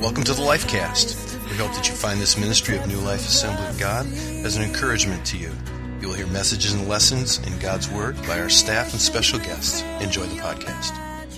Welcome to the LifeCast. We hope that you find this ministry of New Life Assembly of God as an encouragement to you. You will hear messages and lessons in God's Word by our staff and special guests. Enjoy the podcast.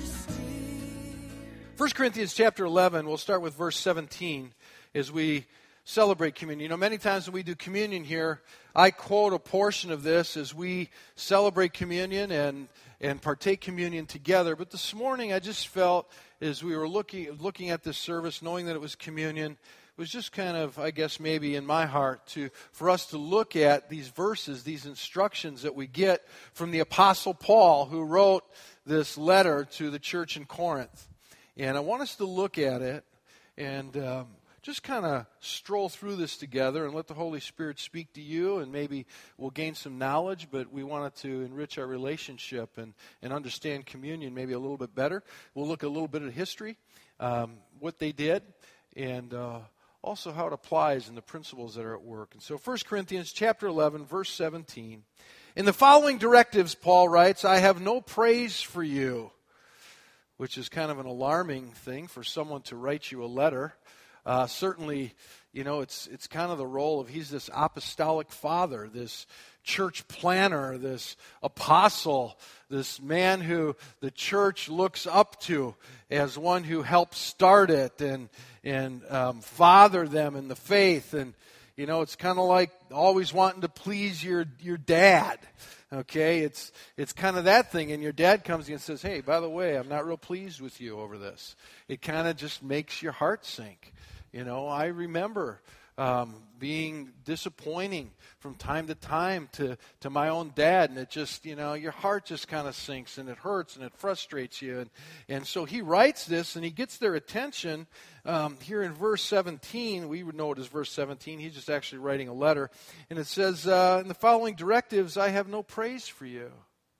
1 Corinthians chapter 11, we'll start with verse 17 as we celebrate communion. You know, many times when we do communion here, I quote a portion of this as we celebrate communion and partake communion together. But this morning I just felt as we were looking at this service, knowing that it was communion, it was just kind of, I guess, maybe in my heart for us to look at these verses, these instructions that we get from the Apostle Paul, who wrote this letter to the church in Corinth. And I want us to look at it and just kind of stroll through this together and let the Holy Spirit speak to you, and maybe we'll gain some knowledge, but we wanted to enrich our relationship and understand communion maybe a little bit better. We'll look a little bit at history, what they did, and also how it applies in the principles that are at work. And so 1 Corinthians chapter 11, verse 17. In the following directives, Paul writes, I have no praise for you, which is kind of an alarming thing for someone to write you a letter. Certainly, you know, it's kind of the role of he's this apostolic father, this church planner, this apostle, this man who the church looks up to as one who helped start it and father them in the faith. And, you know, it's kind of like always wanting to please your dad. Okay, it's kind of that thing, and your dad comes to you and says, hey, by the way, I'm not real pleased with you over this. It kind of just makes your heart sink. You know, I remember being disappointing from time to time to my own dad, and it just, you know, your heart just kind of sinks, and it hurts, and it frustrates you. And so he writes this, and he gets their attention here in verse 17. We would know it as verse 17. He's just actually writing a letter. And it says, in the following directives, I have no praise for you.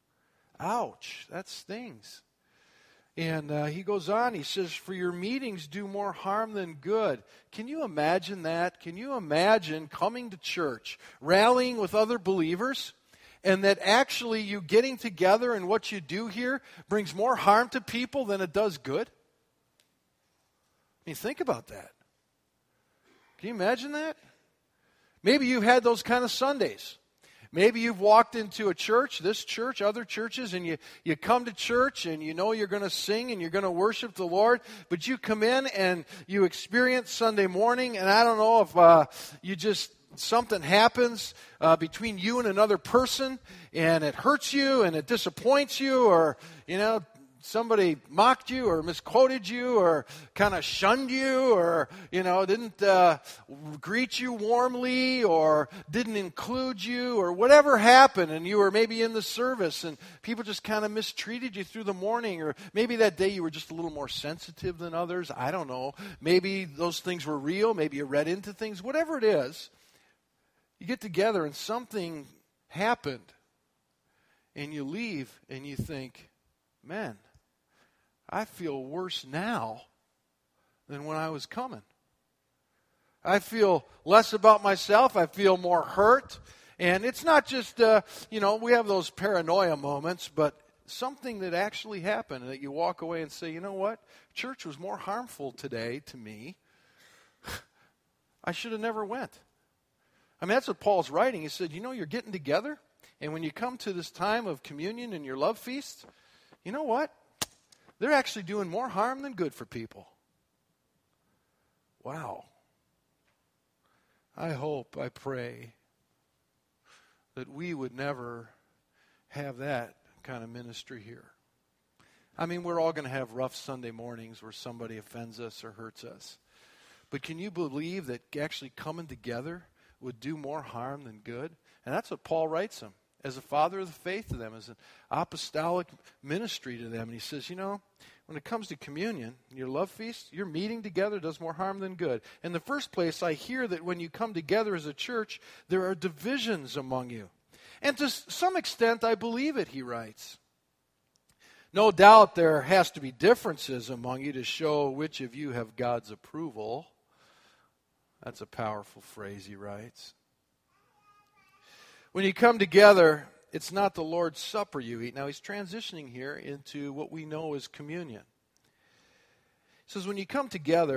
Ouch, that stings. And he goes on, he says, for your meetings do more harm than good. Can you imagine that? Can you imagine coming to church, rallying with other believers, and that actually you getting together and what you do here brings more harm to people than it does good? I mean, think about that. Can you imagine that? Maybe you've had those kind of Sundays. Maybe you've walked into a church, this church, other churches, and you come to church and you know you're going to sing and you're going to worship the Lord, but you come in and you experience Sunday morning, and I don't know if something happens between you and another person, and it hurts you and it disappoints you, or, you know, somebody mocked you or misquoted you or kind of shunned you or, you know, didn't greet you warmly or didn't include you or whatever happened, and you were maybe in the service and people just kind of mistreated you through the morning, or maybe that day you were just a little more sensitive than others. I don't know. Maybe those things were real. Maybe you read into things. Whatever it is, you get together and something happened and you leave and you think, man, I feel worse now than when I was coming. I feel less about myself. I feel more hurt. And it's not just, you know, we have those paranoia moments, but something that actually happened, that you walk away and say, you know what? Church was more harmful today to me. I should have never went. I mean, that's what Paul's writing. He said, you know, you're getting together, and when you come to this time of communion and your love feast, you know what? They're actually doing more harm than good for people. Wow. I hope, I pray that we would never have that kind of ministry here. I mean, we're all going to have rough Sunday mornings where somebody offends us or hurts us. But can you believe that actually coming together would do more harm than good? And that's what Paul writes them, as a father of the faith to them, as an apostolic ministry to them. And he says, you know, when it comes to communion, your love feast, your meeting together does more harm than good. In the first place, I hear that when you come together as a church, there are divisions among you. And to some extent, I believe it, he writes. No doubt there has to be differences among you to show which of you have God's approval. That's a powerful phrase, he writes. When you come together, it's not the Lord's Supper you eat. Now, he's transitioning here into what we know as communion. He says when you come together,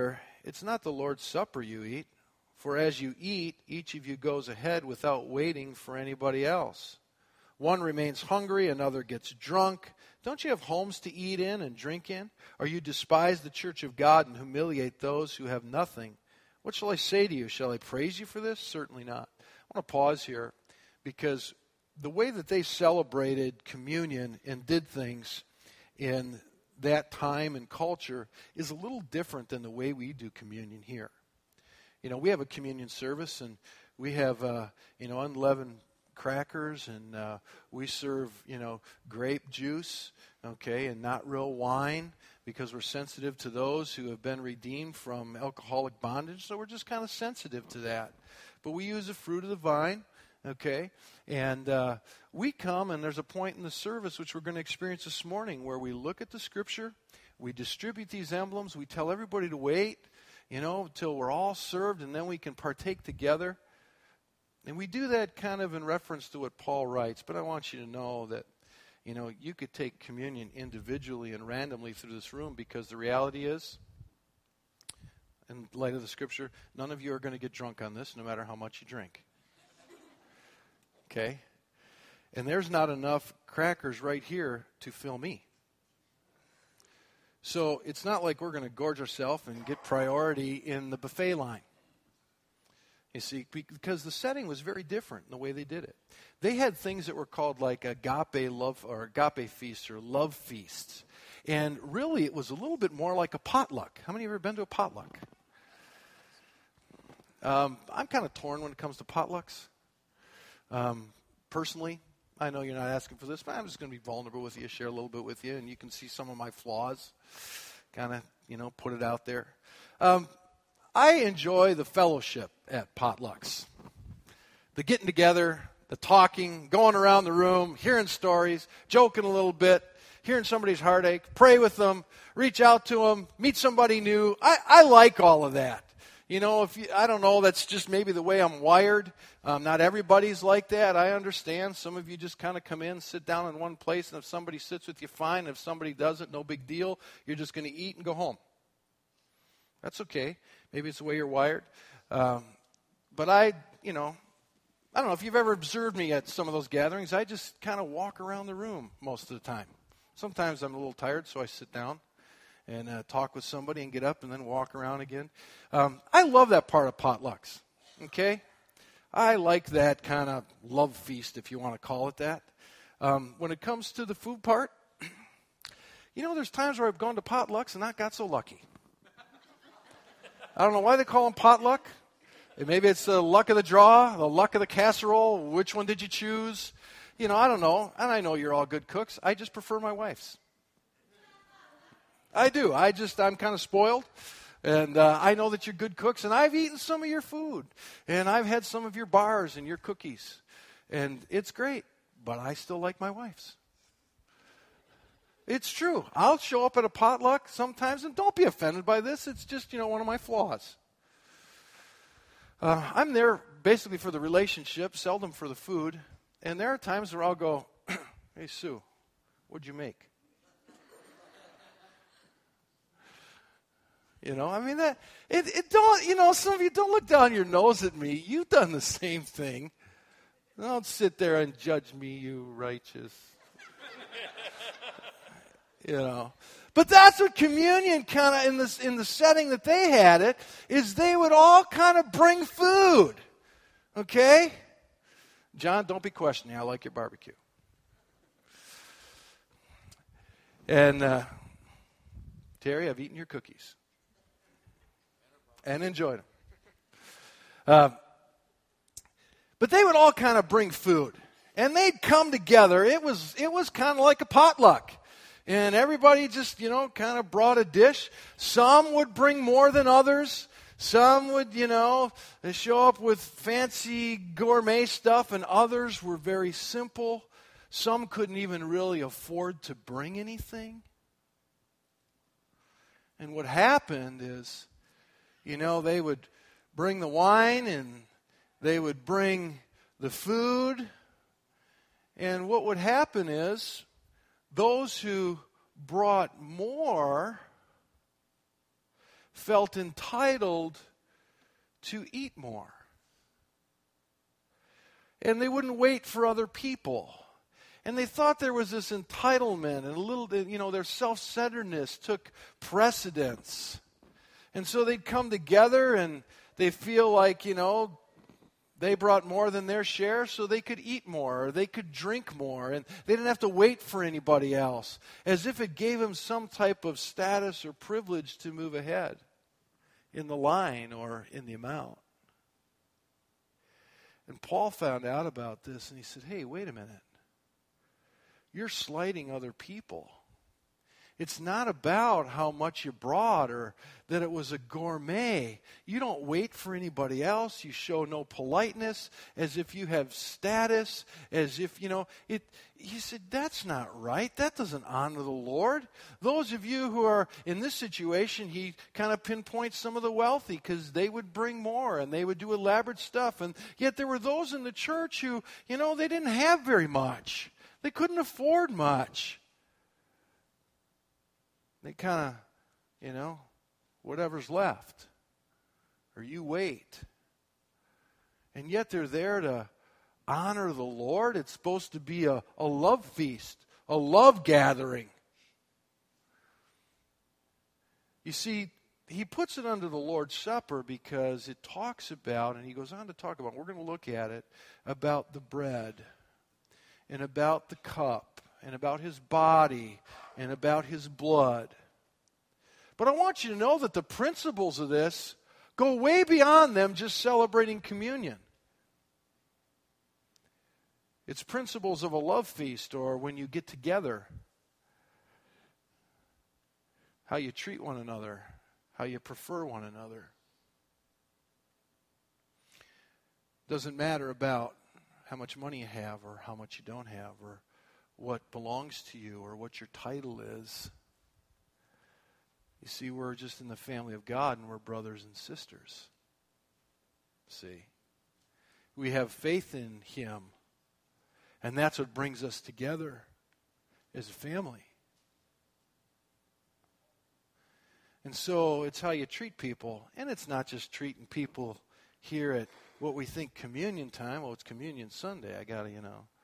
It's not the Lord's Supper you eat, for as you eat, each of you goes ahead without waiting for anybody else. One remains hungry, another gets drunk. Don't you have homes to eat in and drink in? Or you despise the church of God and humiliate those who have nothing? What shall I say to you? Shall I praise you for this? Certainly not. I want to pause here because the way that they celebrated communion and did things in that time and culture is a little different than the way we do communion here. You know, we have a communion service and we have, unleavened crackers and we serve, grape juice, okay, and not real wine because we're sensitive to those who have been redeemed from alcoholic bondage. So we're just kind of sensitive to that. But we use the fruit of the vine, okay, and we come and there's a point in the service which we're going to experience this morning where we look at the Scripture, we distribute these emblems, we tell everybody to wait, till we're all served and then we can partake together. And we do that kind of in reference to what Paul writes, but I want you to know that, you could take communion individually and randomly through this room because the reality is, in light of the Scripture, none of you are going to get drunk on this no matter how much you drink. Okay? And there's not enough crackers right here to fill me. So it's not like we're going to gorge ourselves and get priority in the buffet line. You see, because the setting was very different in the way they did it. They had things that were called like agape love or agape feasts or love feasts. And really it was a little bit more like a potluck. How many of you have ever been to a potluck? I'm kind of torn when it comes to potlucks. Personally, I know you're not asking for this, but I'm just going to be vulnerable with you, share a little bit with you, and you can see some of my flaws. Kind of, put it out there. I enjoy the fellowship at potlucks. The getting together, the talking, going around the room, hearing stories, joking a little bit, hearing somebody's heartache, pray with them, reach out to them, meet somebody new. I like all of that. I don't know, that's just maybe the way I'm wired. Not everybody's like that. I understand. Some of you just kind of come in, sit down in one place, and if somebody sits with you, fine. If somebody doesn't, no big deal. You're just going to eat and go home. That's okay. Maybe it's the way you're wired. But I don't know if you've ever observed me at some of those gatherings. I just kind of walk around the room most of the time. Sometimes I'm a little tired, so I sit down and talk with somebody and get up and then walk around again. I love that part of potlucks, okay? I like that kind of love feast, if you want to call it that. When it comes to the food part, there's times where I've gone to potlucks and not got so lucky. I don't know why they call them potluck. Maybe it's the luck of the draw, the luck of the casserole. Which one did you choose? I don't know. And I know you're all good cooks. I just prefer my wife's. I do. I'm kind of spoiled. And I know that you're good cooks. And I've eaten some of your food. And I've had some of your bars and your cookies. And it's great. But I still like my wife's. It's true. I'll show up at a potluck sometimes, and don't be offended by this. It's just, one of my flaws. I'm there basically for the relationship, seldom for the food. And there are times where I'll go, hey, Sue, what'd you make? That it don't, some of you don't look down your nose at me. You've done the same thing. Don't sit there and judge me, you righteous. But that's what communion kind of in the setting that they had it is they would all kind of bring food. Okay? John, don't be questioning. I like your barbecue. And Terry, I've eaten your cookies and enjoyed them. But they would all kind of bring food, and they'd come together. It was kind of like a potluck. And everybody just, kind of brought a dish. Some would bring more than others. Some would, they show up with fancy gourmet stuff, and others were very simple. Some couldn't even really afford to bring anything. And what happened is, they would bring the wine and they would bring the food. And what would happen is, those who brought more felt entitled to eat more. And they wouldn't wait for other people. And they thought there was this entitlement and a little, their self-centeredness took precedence. And so they'd come together and they feel like, they brought more than their share so they could eat more or they could drink more. And they didn't have to wait for anybody else, as if it gave them some type of status or privilege to move ahead in the line or in the amount. And Paul found out about this and he said, hey, wait a minute. You're slighting other people. It's not about how much you brought or that it was a gourmet. You don't wait for anybody else. You show no politeness, as if you have status, as if, He said, that's not right. That doesn't honor the Lord. Those of you who are in this situation, he kind of pinpoints some of the wealthy because they would bring more and they would do elaborate stuff. And yet there were those in the church who, they didn't have very much. They couldn't afford much. They kind of, whatever's left. Or you wait. And yet they're there to honor the Lord. It's supposed to be a love feast, a love gathering. You see, he puts it under the Lord's Supper because it talks about, and he goes on to talk about, we're going to look at it, about the bread and about the cup and about his body and about his blood. But I want you to know that the principles of this go way beyond them just celebrating communion. It's principles of a love feast or when you get together. How you treat one another. How you prefer one another. Doesn't matter about how much money you have or how much you don't have or what belongs to you or what your title is. You see, we're just in the family of God and we're brothers and sisters. See? We have faith in him. And that's what brings us together as a family. And so it's how you treat people. And it's not just treating people here at what we think communion time. Well, it's Communion Sunday. I got to,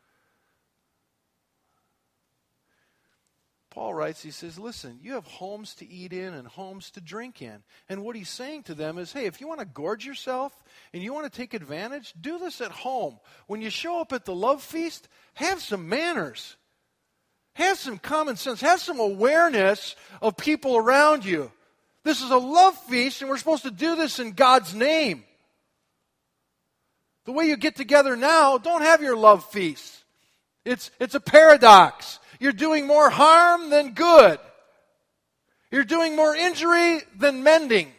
Paul writes, he says, listen, you have homes to eat in and homes to drink in. And what he's saying to them is, hey, if you want to gorge yourself and you want to take advantage, do this at home. When you show up at the love feast, have some manners. Have some common sense. Have some awareness of people around you. This is a love feast and we're supposed to do this in God's name. The way you get together now, don't have your love feast. It's a paradox. You're doing more harm than good. You're doing more injury than mending.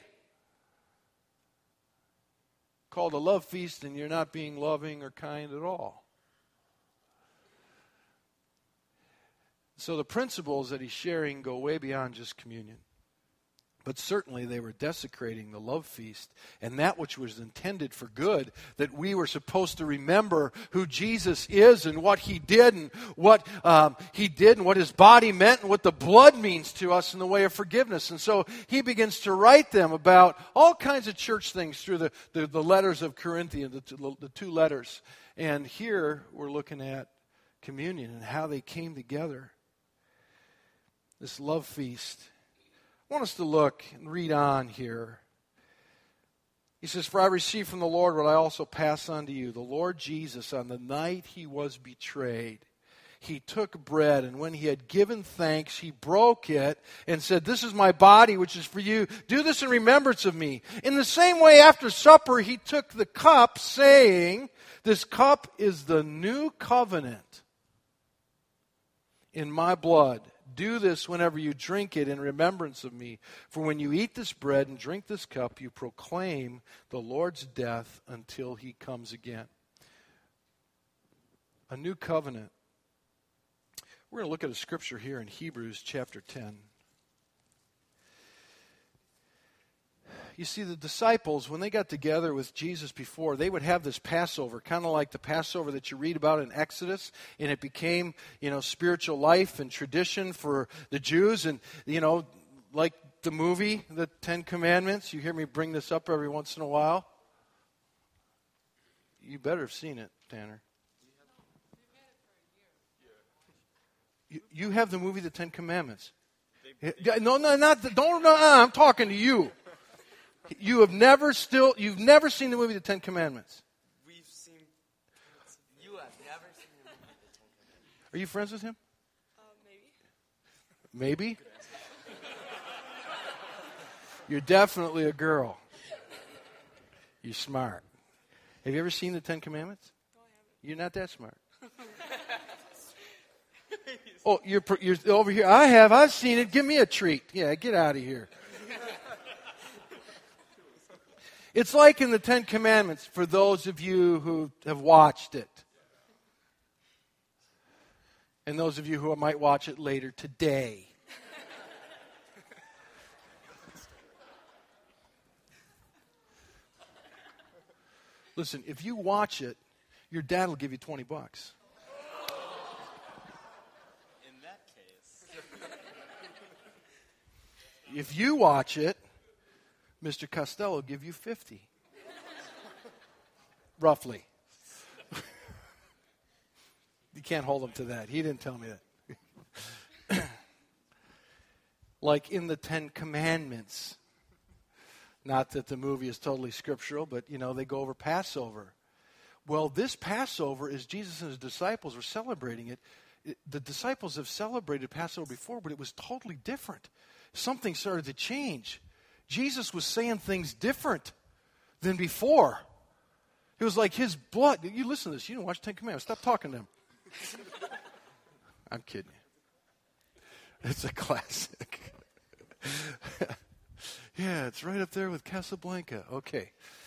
Called a love feast and you're not being loving or kind at all. So the principles that he's sharing go way beyond just communion. But certainly they were desecrating the love feast and that which was intended for good, that we were supposed to remember who Jesus is and what he did and what his body meant and what the blood means to us in the way of forgiveness. And so he begins to write them about all kinds of church things through the letters of Corinthians, the two letters. And here we're looking at communion and how they came together. This love feast. I want us to look and read on here. He says, for I received from the Lord what I also pass on to you. The Lord Jesus, on the night he was betrayed, he took bread, and when he had given thanks, he broke it and said, this is my body, which is for you. Do this in remembrance of me. In the same way, after supper, he took the cup, saying, this cup is the new covenant in my blood. Do this whenever you drink it in remembrance of me. For when you eat this bread and drink this cup, you proclaim the Lord's death until he comes again. A new covenant. We're going to look at a scripture here in Hebrews chapter 10. You see, the disciples, when they got together with Jesus before, they would have this Passover, kind of like the Passover that you read about in Exodus, and it became, spiritual life and tradition for the Jews, and, like the movie, The Ten Commandments? You hear me bring this up every once in a while. You better have seen it, Tanner. You have the movie The Ten Commandments. No, I'm talking to you. You've never seen the movie The Ten Commandments. You have never seen the movie The Ten Commandments. Are you friends with him? Maybe. Maybe? You're definitely a girl. You're smart. Have you ever seen The Ten Commandments? No, I haven't. You're not that smart. Oh, you're over here. I have. I've seen it. Give me a treat. Yeah, get out of here. It's like in the Ten Commandments for those of you who have watched it. And those of you who might watch it later today. Listen, if you watch it, your dad will give you $20. In that case. If you watch it, Mr. Costello will give you 50. Roughly. You can't hold him to that. He didn't tell me that. Like in the Ten Commandments. Not that the movie is totally scriptural, but, they go over Passover. Well, this Passover, as Jesus and his disciples were celebrating it, the disciples have celebrated Passover before, but it was totally different. Something started to change. Jesus was saying things different than before. It was like his blood. You listen to this. You didn't watch Ten Commandments. Stop talking to him. I'm kidding you. It's a classic. Yeah, it's right up there with Casablanca. Okay.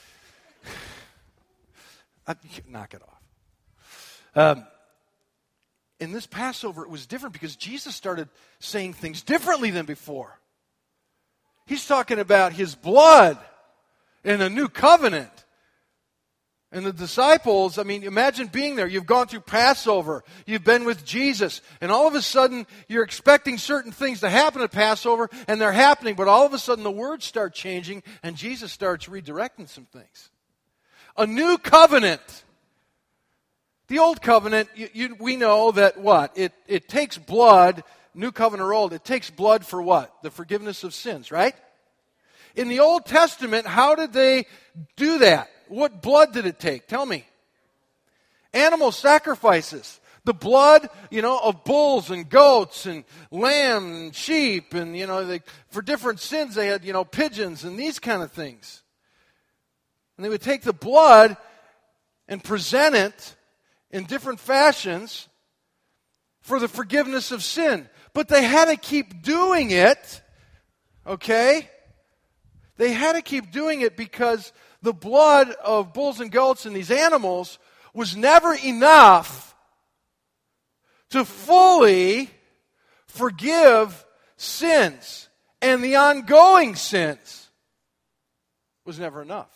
Knock it off. In this Passover, it was different because Jesus started saying things differently than before. He's talking about his blood and a new covenant. And the disciples, imagine being there. You've gone through Passover. You've been with Jesus. And all of a sudden, you're expecting certain things to happen at Passover, and they're happening. But all of a sudden, the words start changing, and Jesus starts redirecting some things. A new covenant. The old covenant, we know that what? It takes blood, new covenant or old, it takes blood for what? The forgiveness of sins, right? In the Old Testament, how did they do that? What blood did it take? Tell me. Animal sacrifices. The blood, of bulls and goats and lamb and sheep. And, for different sins, they had, pigeons and these kind of things. And they would take the blood and present it in different fashions for the forgiveness of sin. But they had to keep doing it, okay? They had to keep doing it because the blood of bulls and goats and these animals was never enough to fully forgive sins. And the ongoing sins was never enough.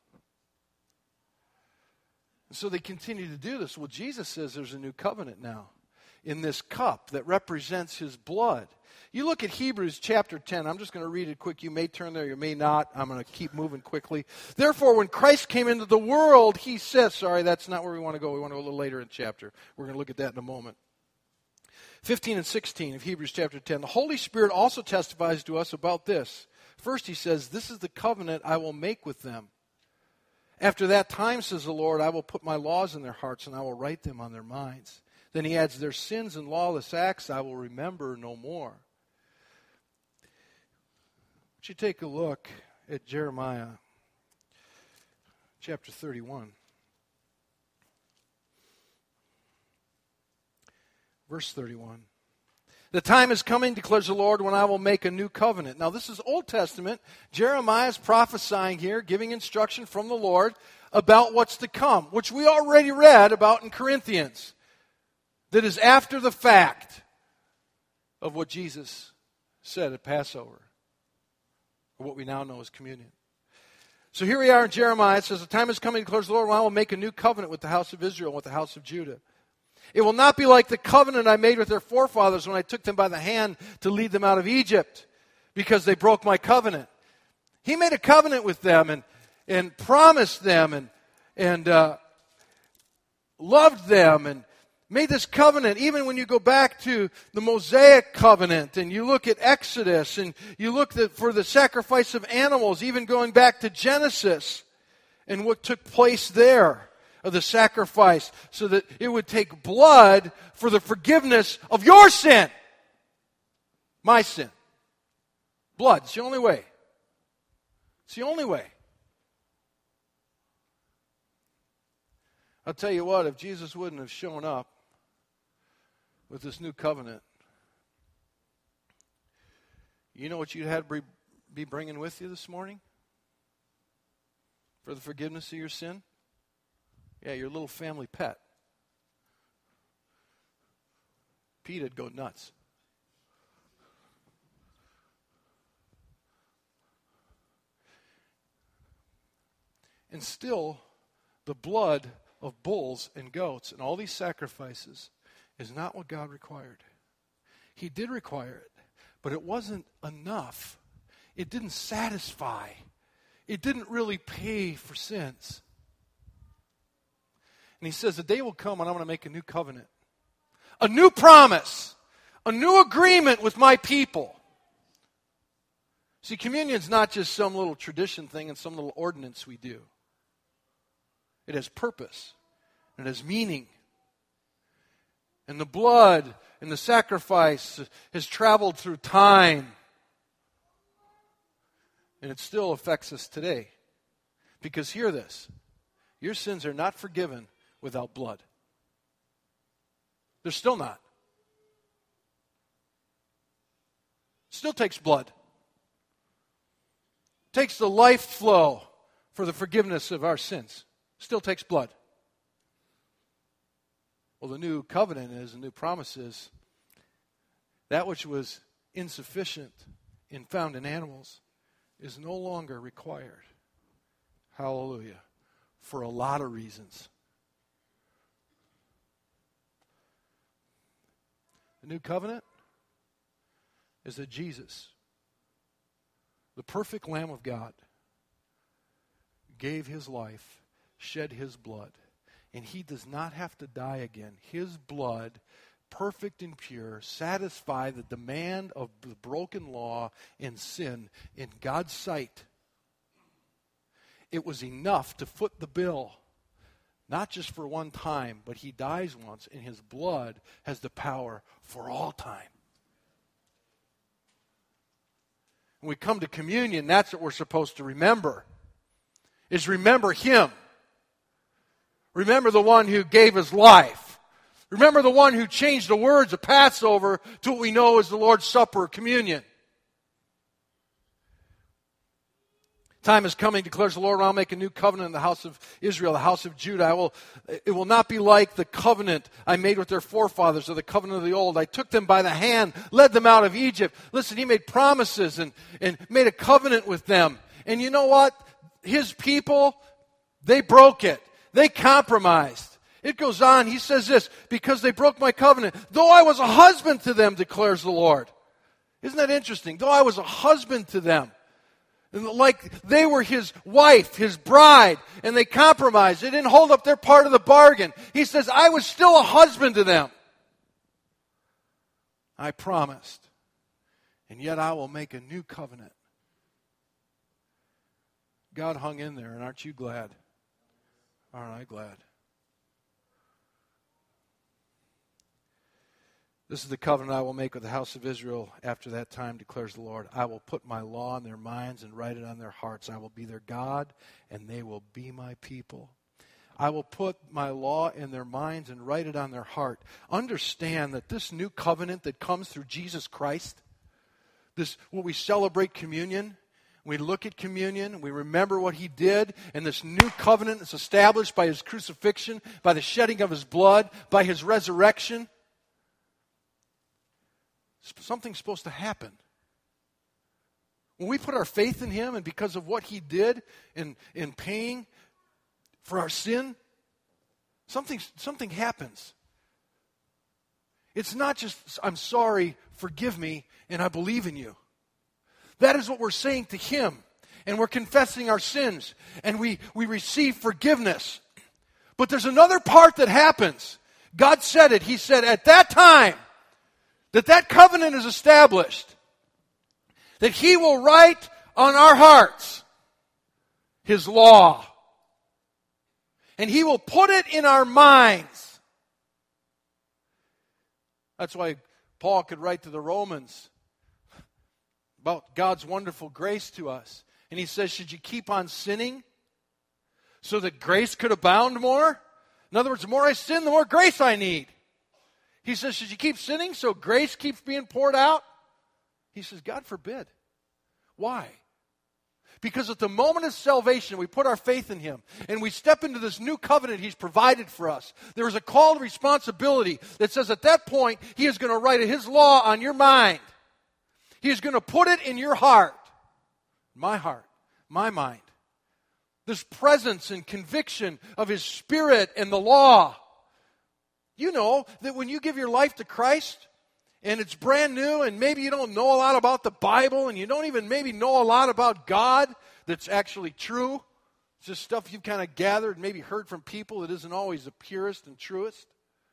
So they continue to do this. Well, Jesus says there's a new covenant now in this cup that represents his blood. You look at Hebrews chapter 10. I'm just going to read it quick. You may turn there, you may not. I'm going to keep moving quickly. Therefore, when Christ came into the world, he says, sorry, that's not where we want to go. We want to go a little later in the chapter. We're going to look at that in a moment. 15 and 16 of Hebrews chapter 10. The Holy Spirit also testifies to us about this. First, he says, this is the covenant I will make with them. After that time, says the Lord, I will put my laws in their hearts and I will write them on their minds. Then he adds, their sins and lawless acts I will remember no more. You take a look at Jeremiah chapter 31. Verse 31. The time is coming, declares the Lord, when I will make a new covenant. Now this is Old Testament. Jeremiah is prophesying here, giving instruction from the Lord about what's to come, which we already read about in Corinthians. That is after the fact of what Jesus said at Passover. Or what we now know as communion. So here we are in Jeremiah. It says, the time is coming, declares the Lord, when I will make a new covenant with the house of Israel and with the house of Judah. It will not be like the covenant I made with their forefathers when I took them by the hand to lead them out of Egypt. because they broke my covenant. He made a covenant with them and promised them and loved them and made this covenant. Even when you go back to the Mosaic covenant and you look at Exodus and you look for the sacrifice of animals, even going back to Genesis and what took place there of the sacrifice, so that it would take blood for the forgiveness of your sin. My sin. Blood. It's the only way. It's the only way. I'll tell you what, if Jesus wouldn't have shown up with this new covenant, you know what you'd have to be bringing with you this morning for the forgiveness of your sin? Yeah, your little family pet. Pete'd go nuts. And still, the blood of bulls and goats and all these sacrifices is not what God required. He did require it, but it wasn't enough. It didn't satisfy. It didn't really pay for sins. And he says, the day will come when I'm going to make a new covenant, a new promise, a new agreement with my people. See, communion's not just some little tradition thing and some little ordinance we do. It has purpose. And it has meaning. And the blood and the sacrifice has traveled through time. And it still affects us today. Because hear this. Your sins are not forgiven without blood. They're still not. Still takes blood. Takes the life flow for the forgiveness of our sins. Still takes blood. Well, the new covenant is, the new promise is, that which was insufficient and found in animals is no longer required. Hallelujah. For a lot of reasons. The new covenant is that Jesus, the perfect Lamb of God, gave his life, shed his blood, and he does not have to die again. His blood, perfect and pure, satisfied the demand of the broken law and sin in God's sight. It was enough to foot the bill, not just for one time, but he dies once, and his blood has the power for all time. When we come to communion, that's what we're supposed to remember, is remember him. Remember the one who gave his life. Remember the one who changed the words of Passover to what we know as the Lord's Supper, communion. Time is coming, declares the Lord, I'll make a new covenant in the house of Israel, the house of Judah. It will not be like the covenant I made with their forefathers, or the covenant of the old. I took them by the hand, led them out of Egypt. Listen, he made promises and made a covenant with them. And you know what? His people, they broke it. They compromised. It goes on, he says this, because they broke my covenant, though I was a husband to them, declares the Lord. Isn't that interesting? Though I was a husband to them. Like they were his wife, his bride, and they compromised. They didn't hold up their part of the bargain. He says, I was still a husband to them. I promised. And yet I will make a new covenant. God hung in there, and aren't you glad? Aren't I glad? This is the covenant I will make with the house of Israel after that time, declares the Lord. I will put my law in their minds and write it on their hearts. I will be their God, and they will be my people. I will put my law in their minds and write it on their heart. Understand that this new covenant that comes through Jesus Christ, this what we celebrate communion, we look at communion, we remember what he did, and this new covenant is established by his crucifixion, by the shedding of his blood, by his resurrection. Something's supposed to happen. When we put our faith in him, and because of what he did in paying for our sin, something happens. It's not just, I'm sorry, forgive me, and I believe in you. That is what we're saying to Him. And we're confessing our sins. And we receive forgiveness. But there's another part that happens. God said it. He said at that time that covenant is established, that He will write on our hearts His law. And He will put it in our minds. That's why Paul could write to the Romans about God's wonderful grace to us. And he says, should you keep on sinning so that grace could abound more? In other words, the more I sin, the more grace I need. He says, should you keep sinning so grace keeps being poured out? He says, God forbid. Why? Because at the moment of salvation, we put our faith in Him, and we step into this new covenant He's provided for us. There is a call to responsibility that says at that point, He is going to write His law on your mind. He is going to put it in your heart, my mind. This presence and conviction of His Spirit and the law. You know that when you give your life to Christ, and it's brand new, and maybe you don't know a lot about the Bible, and you don't even maybe know a lot about God that's actually true. It's just stuff you've kind of gathered and maybe heard from people that isn't always the purest and truest.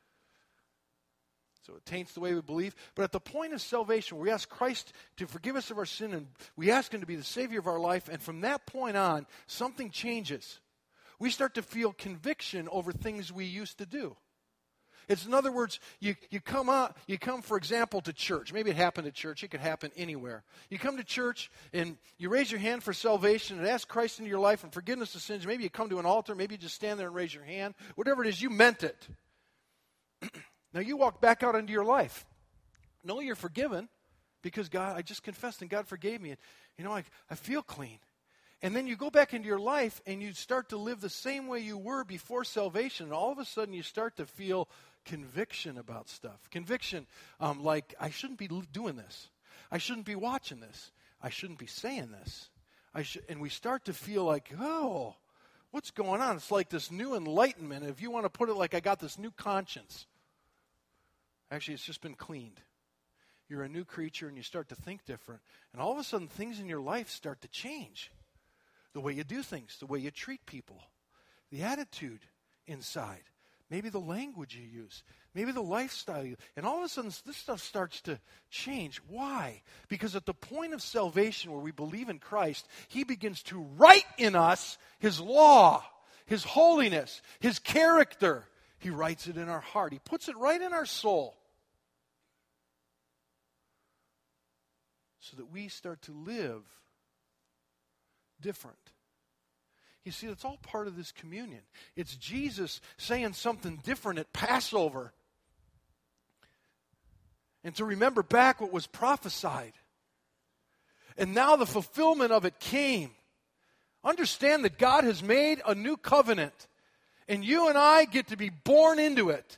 So it taints the way we believe. But at the point of salvation, we ask Christ to forgive us of our sin, and we ask Him to be the Savior of our life, and from that point on, something changes. We start to feel conviction over things we used to do. It's, in other words, you come, for example, to church. Maybe it happened at church. It could happen anywhere. You come to church and you raise your hand for salvation and ask Christ into your life and forgiveness of sins. Maybe you come to an altar. Maybe you just stand there and raise your hand. Whatever it is, you meant it. Now you walk back out into your life. Know you're forgiven because God, I just confessed and God forgave me. And, I feel clean. And then you go back into your life and you start to live the same way you were before salvation. And all of a sudden you start to feel conviction about stuff. Conviction, like, I shouldn't be doing this. I shouldn't be watching this. I shouldn't be saying this. And we start to feel like, oh, what's going on? It's like this new enlightenment. If you want to put it like I got this new conscience. Actually, it's just been cleaned. You're a new creature and you start to think different. And all of a sudden, things in your life start to change. The way you do things, the way you treat people, the attitude inside, maybe the language you use, maybe the lifestyle. And all of a sudden, this stuff starts to change. Why? Because at the point of salvation where we believe in Christ, He begins to write in us His law, His holiness, His character. He writes it in our heart. He puts it right in our soul. So that we start to live different. You see, it's all part of this communion. It's Jesus saying something different at Passover. And to remember back what was prophesied. And now the fulfillment of it came. Understand that God has made a new covenant. And you and I get to be born into it.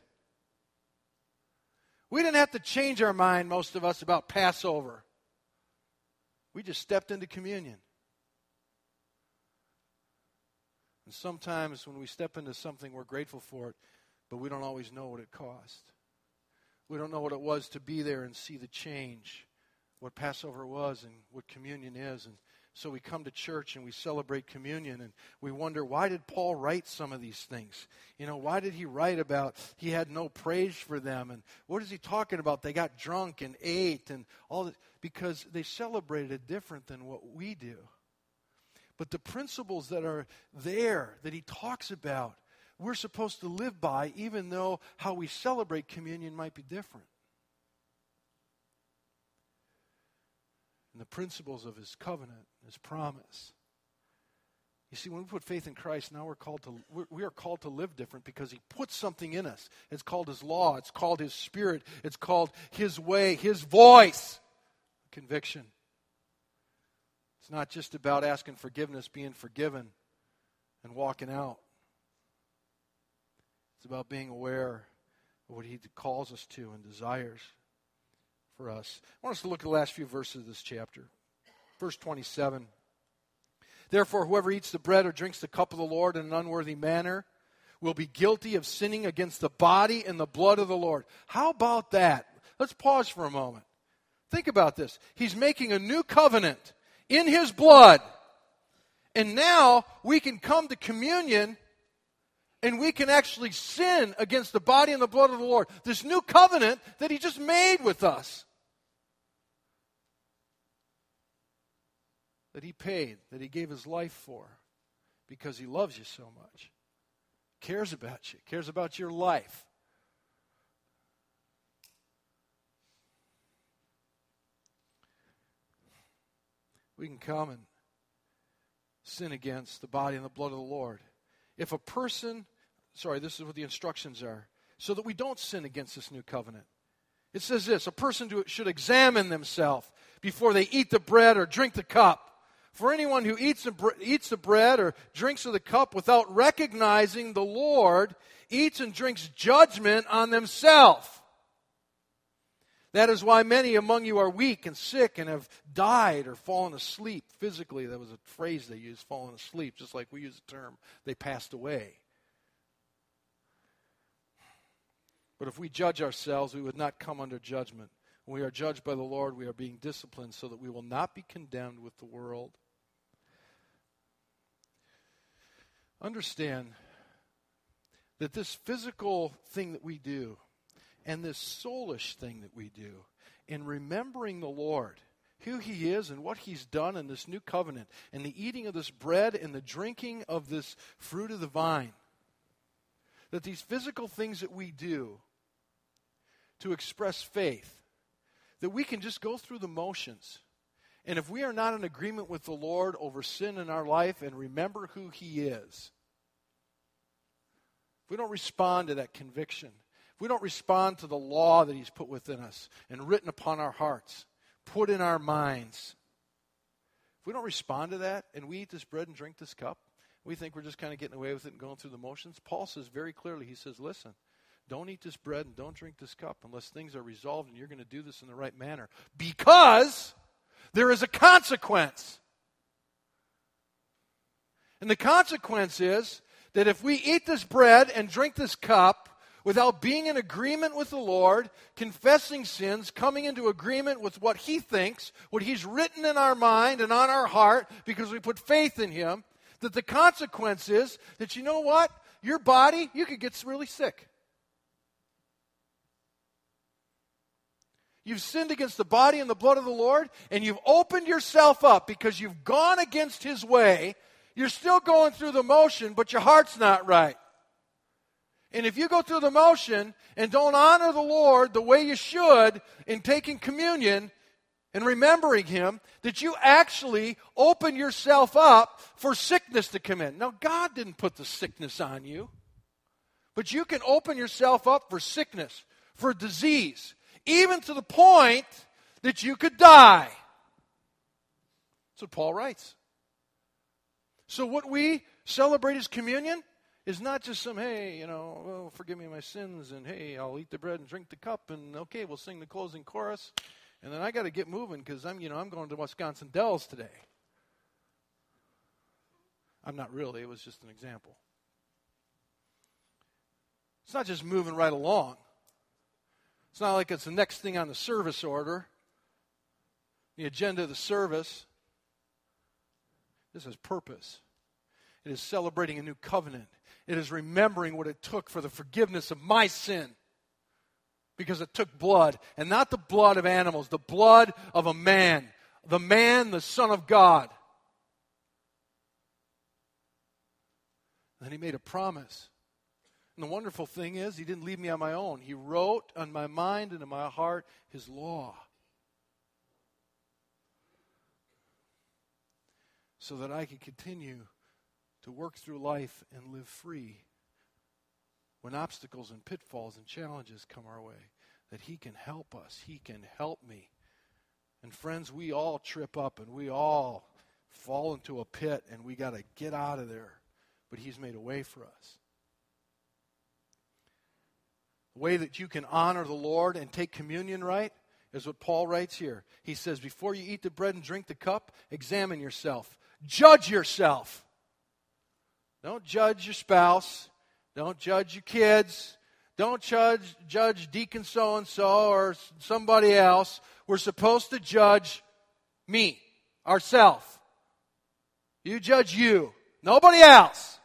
We didn't have to change our mind, most of us, about Passover. We just stepped into communion. And sometimes when we step into something, we're grateful for it, but we don't always know what it cost. We don't know what it was to be there and see the change, what Passover was and what communion is. And so we come to church and we celebrate communion and we wonder, why did Paul write some of these things? Why did he write about he had no praise for them? And what is he talking about? They got drunk and ate and all that. Because they celebrated it different than what we do. But the principles that are there, that he talks about, we're supposed to live by, even though how we celebrate communion might be different. And the principles of His covenant, His promise. You see, when we put faith in Christ, now we are called to live different because He puts something in us. It's called His law. It's called His Spirit. It's called His way, His voice. Conviction. It's not just about asking forgiveness, being forgiven, and walking out. It's about being aware of what He calls us to and desires for us. I want us to look at the last few verses of this chapter. Verse 27. Therefore, whoever eats the bread or drinks the cup of the Lord in an unworthy manner will be guilty of sinning against the body and the blood of the Lord. How about that? Let's pause for a moment. Think about this. He's making a new covenant. in His blood. And now we can come to communion and we can actually sin against the body and the blood of the Lord. This new covenant that He just made with us. That He paid, that He gave His life for. Because He loves you so much. Cares about you. Cares about your life. We can come and sin against the body and the blood of the Lord. If a person, this is what the instructions are, so that we don't sin against this new covenant. It says this, a person should examine themselves before they eat the bread or drink the cup. For anyone who eats the bread or drinks of the cup without recognizing the Lord eats and drinks judgment on themselves. That is why many among you are weak and sick and have died or fallen asleep physically. That was a phrase they used, fallen asleep, just like we use the term, they passed away. But if we judge ourselves, we would not come under judgment. When we are judged by the Lord, we are being disciplined so that we will not be condemned with the world. Understand that this physical thing that we do and this soulish thing that we do in remembering the Lord, who He is and what He's done in this new covenant, and the eating of this bread and the drinking of this fruit of the vine, that these physical things that we do to express faith, that we can just go through the motions. And if we are not in agreement with the Lord over sin in our life and remember who He is, if we don't respond to that conviction, if we don't respond to the law that He's put within us and written upon our hearts, put in our minds, if we don't respond to that and we eat this bread and drink this cup, we think we're just kind of getting away with it and going through the motions. Paul says very clearly, he says, listen, don't eat this bread and don't drink this cup unless things are resolved and you're going to do this in the right manner. Because there is a consequence. And the consequence is that if we eat this bread and drink this cup without being in agreement with the Lord, confessing sins, coming into agreement with what He thinks, what He's written in our mind and on our heart because we put faith in Him, that the consequence is that, you know what? Your body, you could get really sick. You've sinned against the body and the blood of the Lord, and you've opened yourself up because you've gone against His way. You're still going through the motion, but your heart's not right. And if you go through the motion and don't honor the Lord the way you should in taking communion and remembering Him, that you actually open yourself up for sickness to come in. Now, God didn't put the sickness on you, but you can open yourself up for sickness, for disease, even to the point that you could die. That's what Paul writes. So what we celebrate as communion is not just some, hey, forgive me my sins, and hey, I'll eat the bread and drink the cup, and okay, we'll sing the closing chorus, and then I got to get moving because I'm going to Wisconsin Dells today. I'm not really, it was just an example. It's not just moving right along. It's not like it's the next thing on the service order, the agenda of the service. This has purpose. It is celebrating a new covenant. It is remembering what it took for the forgiveness of my sin. Because it took blood, and not the blood of animals, the blood of a man. The man, the Son of God. And then He made a promise. And the wonderful thing is, He didn't leave me on my own. He wrote on my mind and in my heart His law. So that I can continue to work through life and live free when obstacles and pitfalls and challenges come our way. That He can help us. He can help me. And friends, we all trip up and we all fall into a pit and we got to get out of there. But He's made a way for us. The way that you can honor the Lord and take communion right is what Paul writes here. He says, before you eat the bread and drink the cup, examine yourself. Judge yourself. Don't judge your spouse. Don't judge your kids. Don't judge Deacon so-and-so or somebody else. We're supposed to judge me, ourselves. You judge you, nobody else.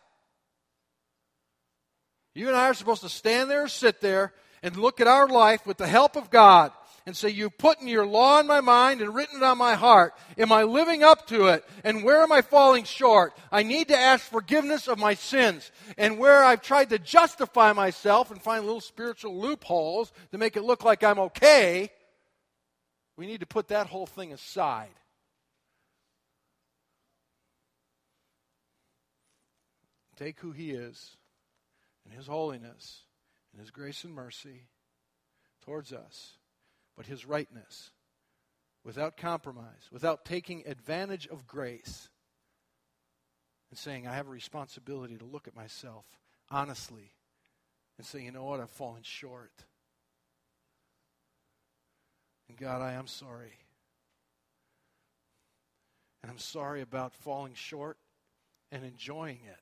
You and I are supposed to stand there or sit there and look at our life with the help of God and say, you've put in your law in my mind and written it on my heart. Am I living up to it? And where am I falling short? I need to ask forgiveness of my sins. And where I've tried to justify myself and find little spiritual loopholes to make it look like I'm okay, we need to put that whole thing aside. Take who He is and His holiness and His grace and mercy towards us, but His rightness, without compromise, without taking advantage of grace, and saying, I have a responsibility to look at myself honestly and say, you know what, I've fallen short. And God, I am sorry. And I'm sorry about falling short and enjoying it.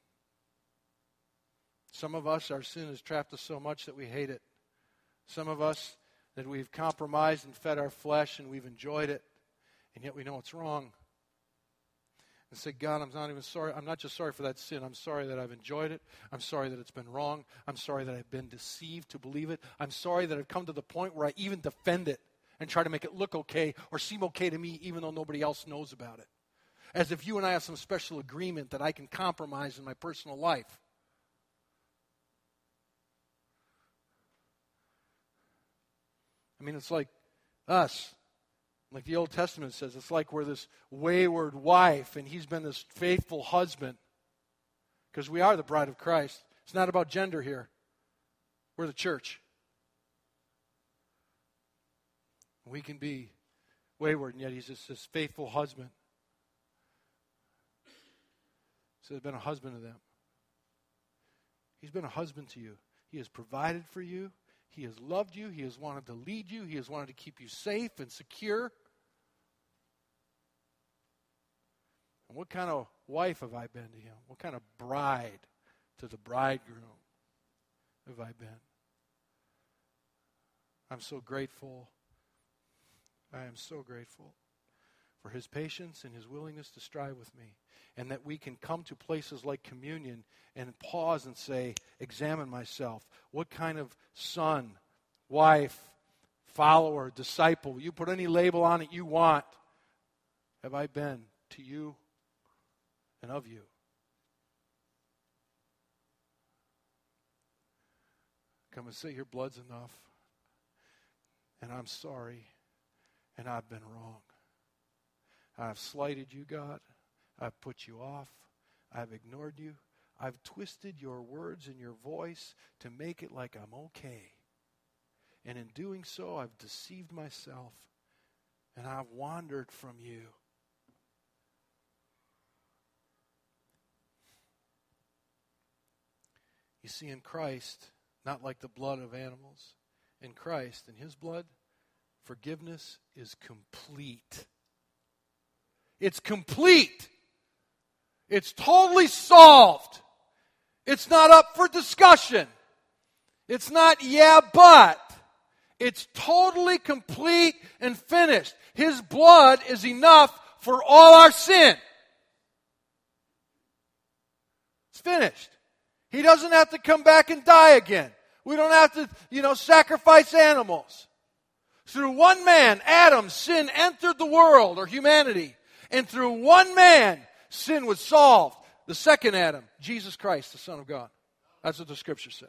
Some of us, our sin has trapped us so much that we hate it. Some of us, that we've compromised and fed our flesh and we've enjoyed it, and yet we know it's wrong. And say, God, I'm not even sorry. I'm not just sorry for that sin. I'm sorry that I've enjoyed it. I'm sorry that it's been wrong. I'm sorry that I've been deceived to believe it. I'm sorry that I've come to the point where I even defend it and try to make it look okay or seem okay to me even though nobody else knows about it. As if you and I have some special agreement that I can compromise in my personal life. I mean, it's like us. Like the Old Testament says, it's like we're this wayward wife and He's been this faithful husband. Because we are the bride of Christ. It's not about gender here. We're the church. We can be wayward, and yet He's just this faithful husband. So He's been a husband to them. He's been a husband to you. He has provided for you. He has loved you. He has wanted to lead you. He has wanted to keep you safe and secure. And what kind of wife have I been to Him? What kind of bride to the bridegroom have I been? I'm so grateful. I am so grateful for His patience and His willingness to strive with me. And that we can come to places like communion and pause and say, examine myself. What kind of son, wife, follower, disciple, you put any label on it you want, have I been to you and of you? Come and say, your blood's enough. And I'm sorry. And I've been wrong. I've slighted you, God. I've put you off. I've ignored you. I've twisted your words and your voice to make it like I'm okay. And in doing so, I've deceived myself. And I've wandered from you. You see, in Christ, not like the blood of animals, in Christ, in His blood, forgiveness is complete. It's complete. It's totally solved. It's not up for discussion. It's not yeah, but. It's totally complete and finished. His blood is enough for all our sin. It's finished. He doesn't have to come back and die again. We don't have to, sacrifice animals. Through one man, Adam, sin entered the world, or humanity. And through one man, sin was solved. The second Adam, Jesus Christ, the Son of God. That's what the Scripture says.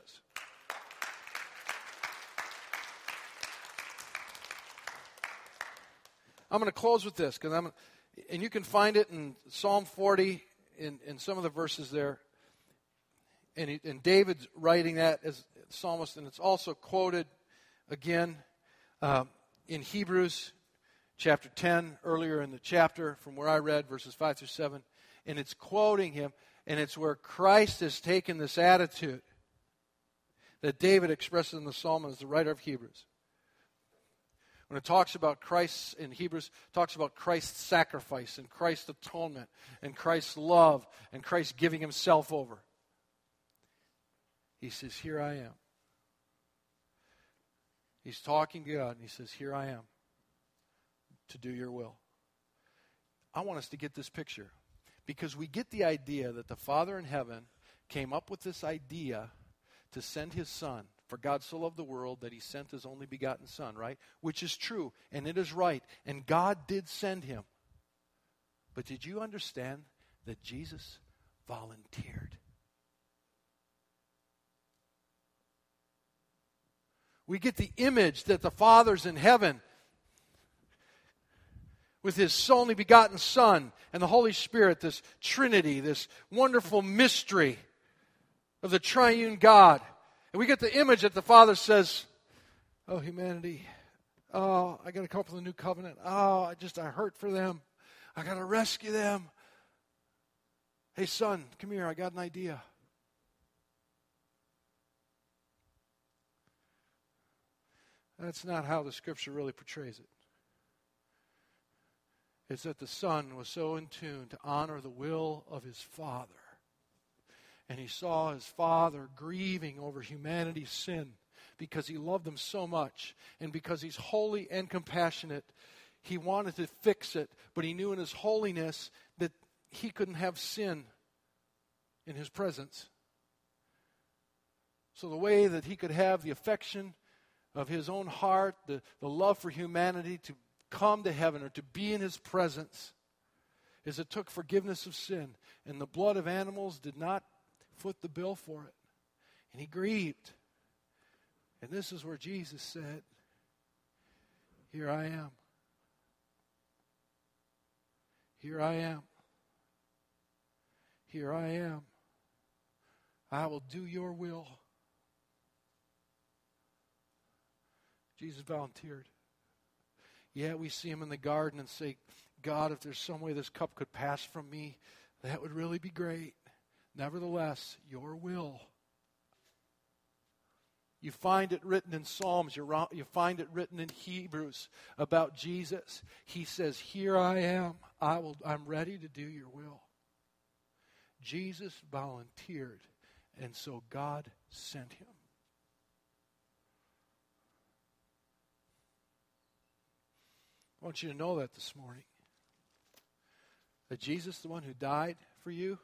I'm going to close with this, and you can find it in Psalm 40, in some of the verses there. And David's writing that as psalmist, and it's also quoted again in Hebrews chapter 10, earlier in the chapter from where I read, verses 5 through 7. And it's quoting him, and it's where Christ has taken this attitude that David expresses in the psalm as the writer of Hebrews. When it talks about Christ in Hebrews, it talks about Christ's sacrifice and Christ's atonement and Christ's love and Christ giving Himself over. He says, here I am. He's talking to God, and He says, here I am to do your will. I want us to get this picture. Because we get the idea that the Father in heaven came up with this idea to send his Son. For God so loved the world that he sent his only begotten Son, right? Which is true, and it is right. And God did send him. But did you understand that Jesus volunteered? We get the image that the Father's in heaven with his only begotten Son and the Holy Spirit, this Trinity, this wonderful mystery of the triune God. And we get the image that the Father says, oh, humanity, oh, I got to come up with a new covenant. Oh, I hurt for them. I got to rescue them. Hey, Son, come here, I got an idea. That's not how the Scripture really portrays it. It's that the Son was so in tune to honor the will of his Father. And he saw his Father grieving over humanity's sin because he loved them so much. And because he's holy and compassionate, he wanted to fix it. But he knew in his holiness that he couldn't have sin in his presence. So the way that he could have the affection of his own heart, the love for humanity to come to heaven or to be in his presence, is it took forgiveness of sin. And the blood of animals did not foot the bill for it. And he grieved. And this is where Jesus said, here I am. Here I am. Here I am. I will do your will. Jesus volunteered. Yeah, we see him in the garden and say, God, if there's some way this cup could pass from me, that would really be great. Nevertheless, your will. You find it written in Psalms. You find it written in Hebrews about Jesus. He says, here I am. I'm ready to do your will. Jesus volunteered, and so God sent him. I want you to know that this morning. That Jesus, the one who died for you,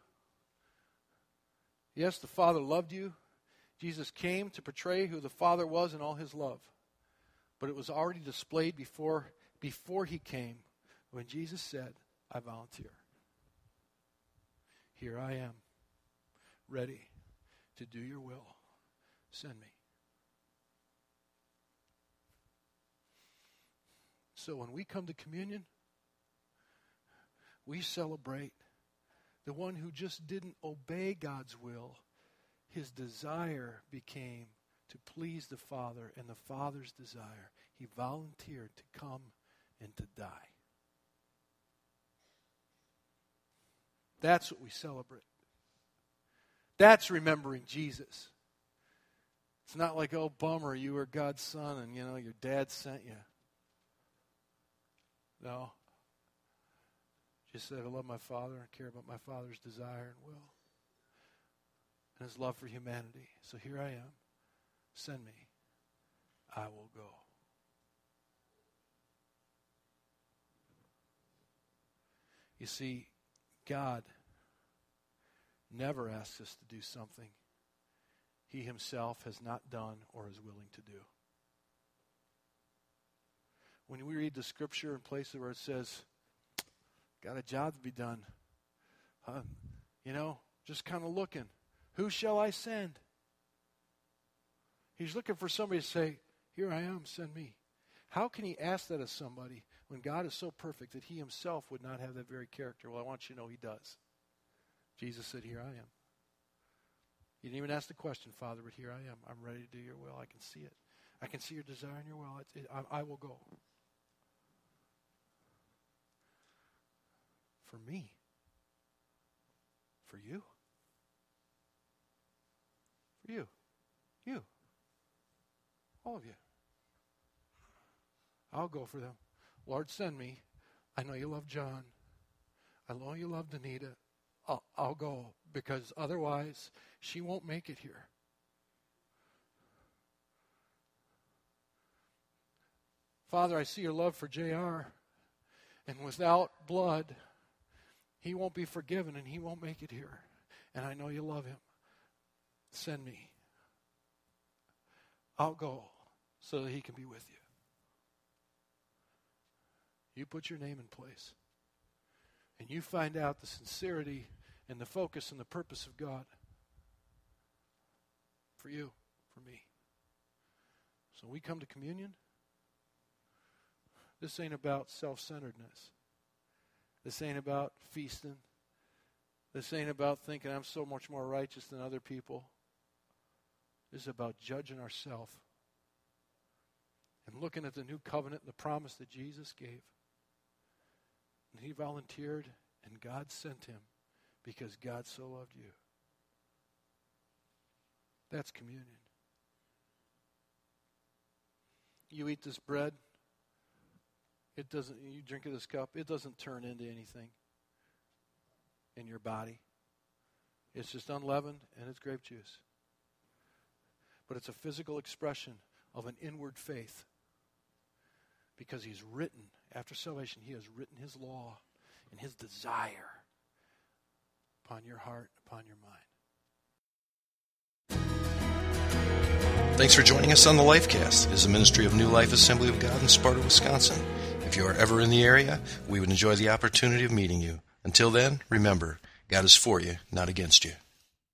yes, the Father loved you. Jesus came to portray who the Father was in all his love. But it was already displayed before he came when Jesus said, I volunteer. Here I am, ready to do your will. Send me. So when we come to communion, we celebrate the one who just didn't obey God's will. His desire became to please the Father, and the Father's desire, he volunteered to come and to die. That's what we celebrate. That's remembering Jesus. It's not like, oh, bummer, you were God's son and, your dad sent you. No. Just said, I love my Father and care about my Father's desire and will. And his love for humanity. So here I am. Send me. I will go. You see, God never asks us to do something he himself has not done or is willing to do. When we read the scripture in places where it says, got a job to be done, just kind of looking. Who shall I send? He's looking for somebody to say, here I am, send me. How can he ask that of somebody when God is so perfect that he himself would not have that very character? Well, I want you to know he does. Jesus said, here I am. You didn't even ask the question, Father, but here I am. I'm ready to do your will. I can see it. I can see your desire and your will. I will go. For me. For you. For you. You. All of you. I'll go for them. Lord, send me. I know you love John. I know you love Danita. I'll go, because otherwise she won't make it here. Father, I see your love for JR. And without blood, he won't be forgiven and he won't make it here. And I know you love him. Send me. I'll go so that he can be with you. You put your name in place. And you find out the sincerity and the focus and the purpose of God for you, for me. So we come to communion. This ain't about self-centeredness. This ain't about feasting. This ain't about thinking I'm so much more righteous than other people. This is about judging ourselves and looking at the new covenant and the promise that Jesus gave. And he volunteered, and God sent him because God so loved you. That's communion. You eat this bread, you drink of this cup, it doesn't turn into anything in your body. It's just unleavened and it's grape juice. But it's a physical expression of an inward faith. Because he's written, after salvation, he has written his law and his desire upon your heart, upon your mind. Thanks for joining us on the Lifecast. It is a ministry of New Life Assembly of God in Sparta, Wisconsin. If you are ever in the area, we would enjoy the opportunity of meeting you. Until then, remember, God is for you, not against you.